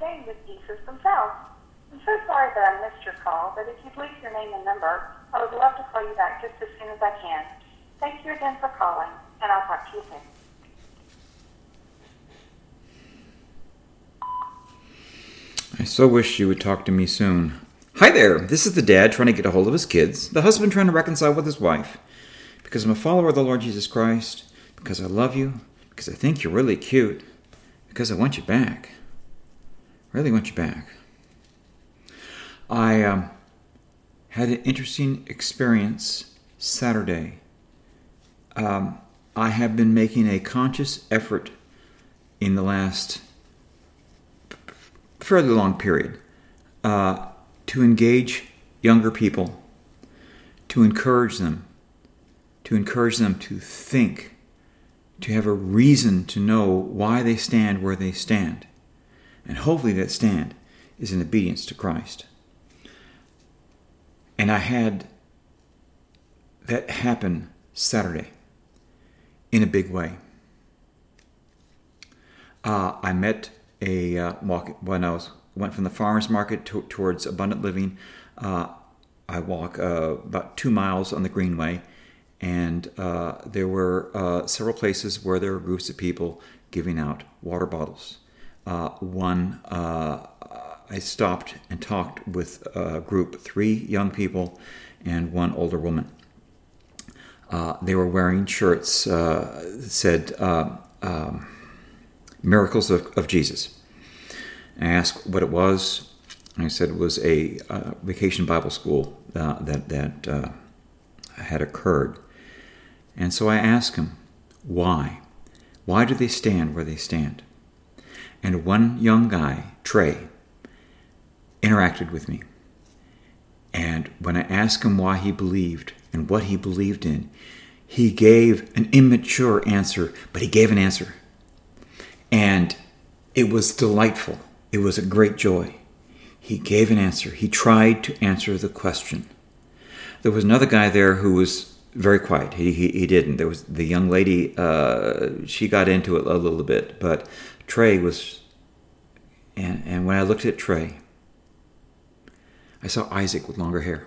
staying with Jesus themselves. I'm so sorry that I missed your call, but if you'd leave your name and number, I would love to call you back just as soon as I can. Thank you again for calling, and I'll talk to you soon. I so wish you would talk to me soon. Hi there, this is the dad trying to get a hold of his kids, the husband trying to reconcile with his wife. Because I'm a follower of the Lord Jesus Christ, because I love you, because I think you're really cute, because I want you back. Really want you back. I had an interesting experience Saturday. I have been making a conscious effort in the last fairly long period to engage younger people, to encourage them to think, to have a reason to know why they stand where they stand. And hopefully that stand is in obedience to Christ. And I had that happen Saturday in a big way. I met when I went from the farmer's market towards Abundant Living. I walk about 2 miles on the Greenway, and there were several places where there were groups of people giving out water bottles. I stopped and talked with a group, 3 young people and 1 older woman. They were wearing shirts that said Miracles of Jesus. I asked what it was. I said it was a vacation Bible school that had occurred. And so I asked him, why? Why do they stand where they stand? And one young guy, Trey, interacted with me. And when I asked him why he believed and what he believed in, he gave an immature answer, but he gave an answer. And it was delightful. It was a great joy. He gave an answer. He tried to answer the question. There was another guy there who was very quiet. He didn't. There was the young lady, she got into it a little bit, but Trey was, and when I looked at Trey, I saw Isaac with longer hair.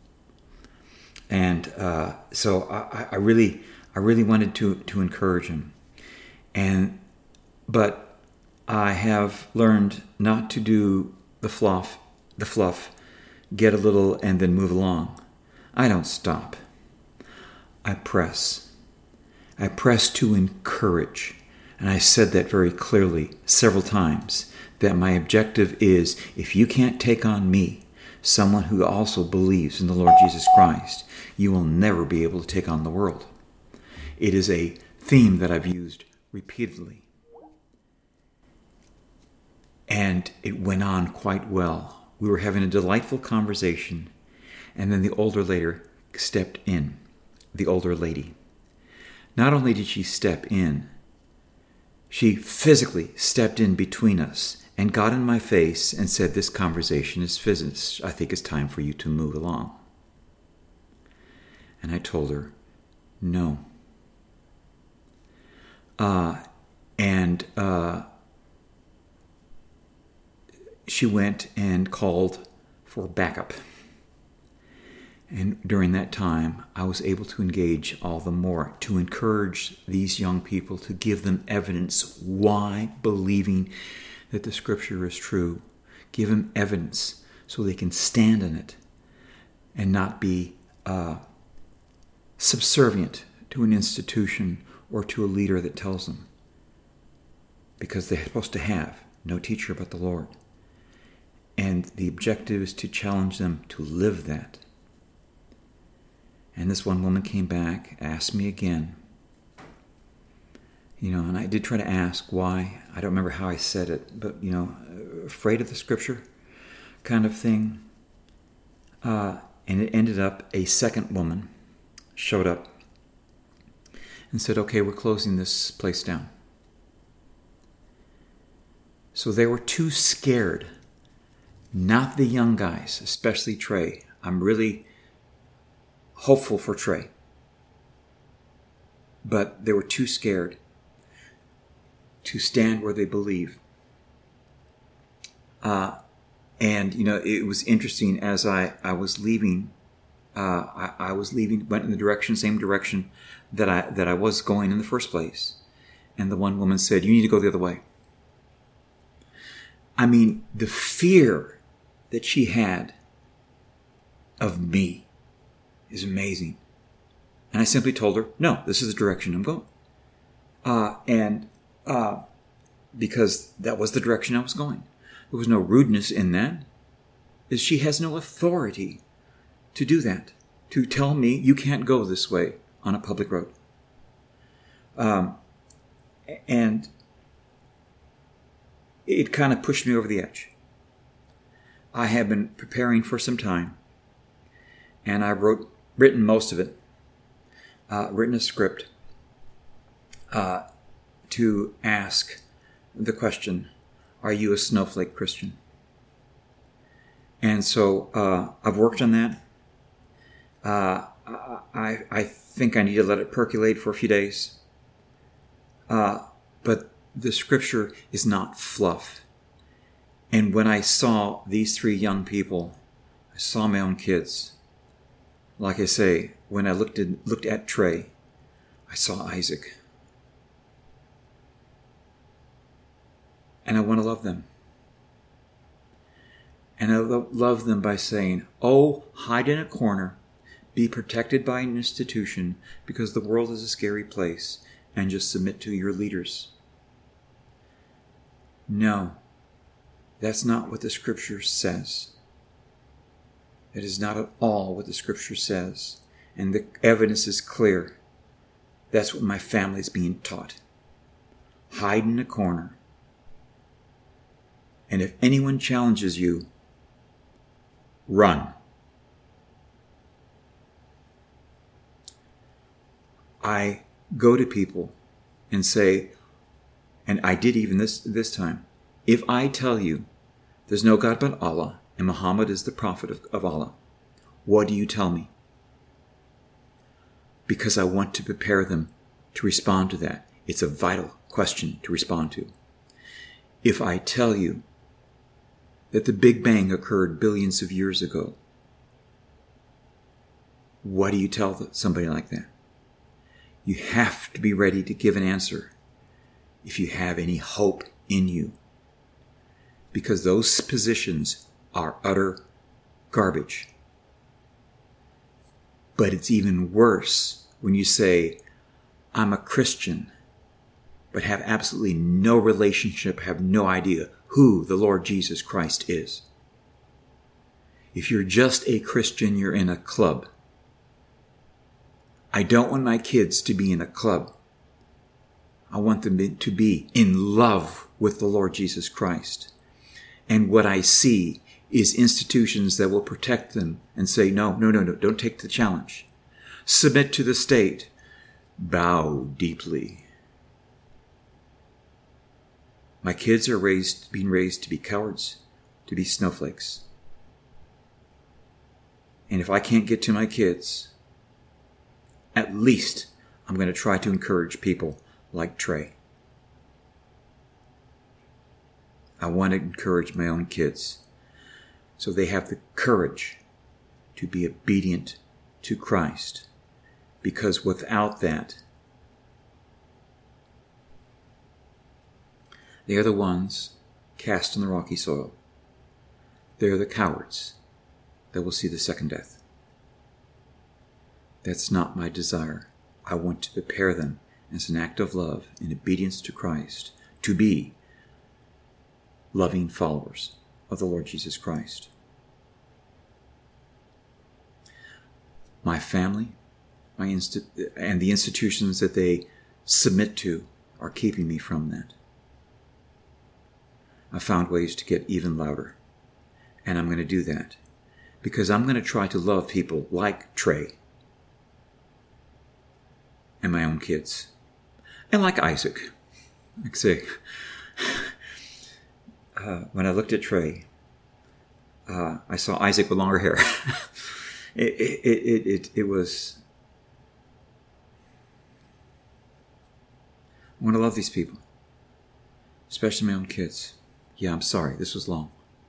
And so I really wanted to encourage him. But I have learned not to do the fluff, get a little and then move along. I don't stop. I press. I press to encourage. And I said that very clearly several times, that my objective is, if you can't take on me, someone who also believes in the Lord Jesus Christ, you will never be able to take on the world. It is a theme that I've used repeatedly. And it went on quite well. We were having a delightful conversation, and then the older lady stepped in. The older lady. Not only did she step in, she physically stepped in between us and got in my face and said, "This conversation is finished. I think it's time for you to move along." And I told her, no. She went and called for backup. And during that time, I was able to engage all the more, to encourage these young people, to give them evidence why believing that the Scripture is true. Give them evidence so they can stand in it and not be subservient to an institution or to a leader that tells them. Because they're supposed to have no teacher but the Lord. And the objective is to challenge them to live that. And this one woman came back, asked me again. And I did try to ask why. I don't remember how I said it, but, afraid of the Scripture kind of thing. And it ended up, a second woman showed up and said, "Okay, we're closing this place down." So they were too scared. Not the young guys, especially Trey. I'm really hopeful for Trey. But they were too scared to stand where they believe. And, it was interesting as I was leaving, I was leaving, went in the same direction that I was going in the first place. And the one woman said, "You need to go the other way." I mean, the fear that she had of me is amazing. And I simply told her, "No, this is the direction I'm going." Because that was the direction I was going. There was no rudeness in that. She has no authority to do that, to tell me you can't go this way on a public road. And it kind of pushed me over the edge. I have been preparing for some time, and I've written most of it, written a script to ask the question, are you a snowflake Christian? And so I've worked on that. I think I need to let it percolate for a few days. But the scripture is not fluff. And when I saw these three young people, I saw my own kids. Like I say, when I looked at Trey, I saw Isaac. And I want to love them. And I love them by saying, "Oh, hide in a corner, be protected by an institution, because the world is a scary place, and just submit to your leaders." No, that's not what the scripture says. It is not at all what the scripture says. And the evidence is clear. That's what my family is being taught. Hide in a corner. And if anyone challenges you, run. I go to people and say, and I did even this time, if I tell you there's no God but Allah and Muhammad is the prophet of Allah, what do you tell me? Because I want to prepare them to respond to that. It's a vital question to respond to. If I tell you that the Big Bang occurred billions of years ago, what do you tell somebody like that? You have to be ready to give an answer if you have any hope in you. Because those positions are utter garbage. But it's even worse when you say, "I'm a Christian," but have absolutely no relationship, have no idea who the Lord Jesus Christ is. If you're just a Christian, you're in a club. I don't want my kids to be in a club. I want them to be in love with the Lord Jesus Christ. And what I see is institutions that will protect them and say, no, don't take the challenge. Submit to the state. Bow deeply. My kids are being raised to be cowards, to be snowflakes. And if I can't get to my kids, at least I'm going to try to encourage people like Trey. I want to encourage my own kids so they have the courage to be obedient to Christ. Because without that, they are the ones cast in the rocky soil. They are the cowards that will see the second death. That's not my desire. I want to prepare them as an act of love in obedience to Christ to be loving followers of the Lord Jesus Christ. My family, and the institutions that they submit to are keeping me from that. I found ways to get even louder, and I'm going to do that because I'm going to try to love people like Trey and my own kids, and like Isaac. Like say, when I looked at Trey, I saw Isaac with longer hair. It was. I want to love these people, especially my own kids. Yeah, I'm sorry. This was long.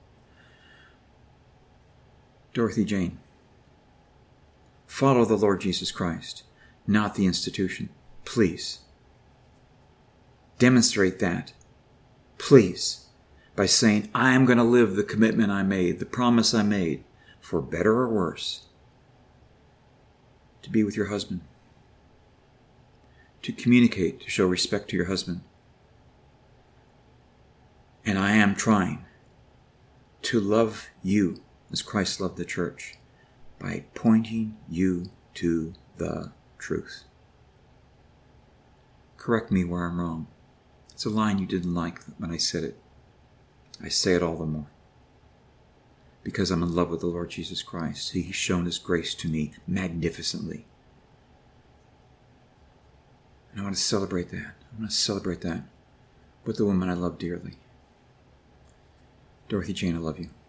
Dorothy Jane, follow the Lord Jesus Christ, not the institution. Please. Demonstrate that. Please. By saying, I am going to live the commitment I made, the promise I made, for better or worse, to be with your husband, to communicate, to show respect to your husband. And I am trying to love you as Christ loved the church by pointing you to the truth. Correct me where I'm wrong. It's a line you didn't like when I said it. I say it all the more. Because I'm in love with the Lord Jesus Christ. He's shown His grace to me magnificently. And I want to celebrate that. I want to celebrate that with the woman I love dearly. Dorothy Jane, I love you.